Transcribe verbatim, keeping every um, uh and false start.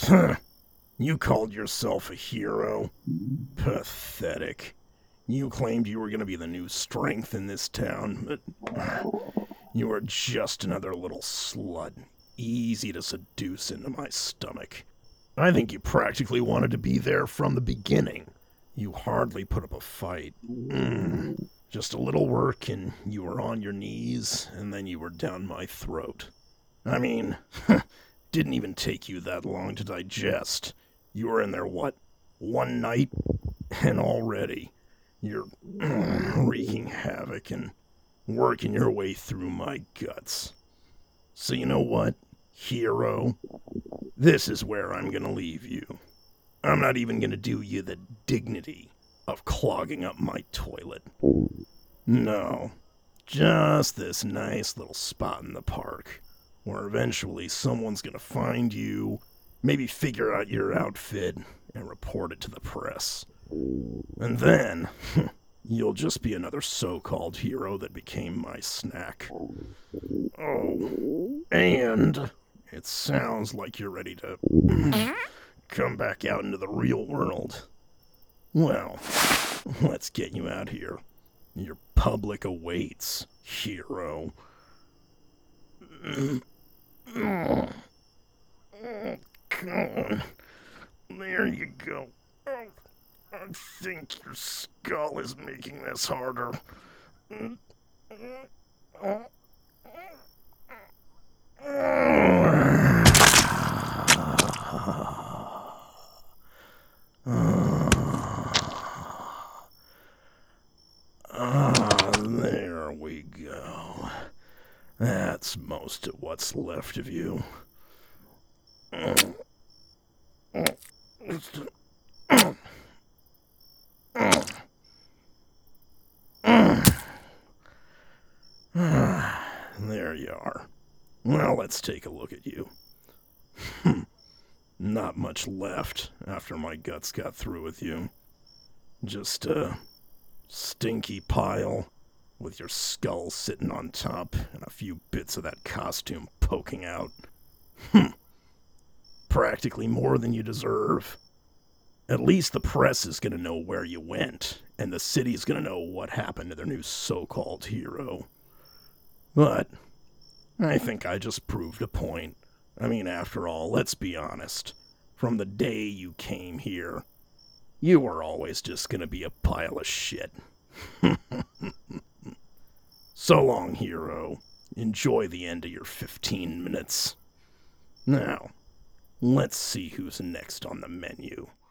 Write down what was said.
Huh. You called yourself a hero? Pathetic. You claimed you were going to be the new strength in this town, but you were just another little slut, easy to seduce into my stomach. I think you practically wanted to be there from the beginning. You hardly put up a fight. Mm. Just a little work and you were on your knees, and then you were down my throat. I mean, didn't even take you that long to digest. You were in there, what, one night? And already, you're mm, wreaking havoc and working your way through my guts. So you know what, hero? This is where I'm gonna leave you. I'm not even gonna do you the dignity of clogging up my toilet. No, just this nice little spot in the park where eventually someone's gonna find you, maybe figure out your outfit, and report it to the press. And then, you'll just be another so-called hero that became my snack. Oh, and it sounds like you're ready to come back out into the real world. Well, let's get you out here. Your public awaits, hero. Oh, come on. There you go. Oh, I think your skull is making this harder. Ah, there we go. That's most of what's left of you. There you are. Well, let's take a look at you. Not much left after my guts got through with you. Just a stinky pile with your skull sitting on top and a few bits of that costume poking out. Hm. Practically more than you deserve. At least the press is gonna know where you went, and the city's gonna know what happened to their new so-called hero. But I think I just proved a point. I mean, after all, let's be honest. From the day you came here, you were always just gonna be a pile of shit. So long, hero. Enjoy the end of your fifteen minutes. Now, let's see who's next on the menu.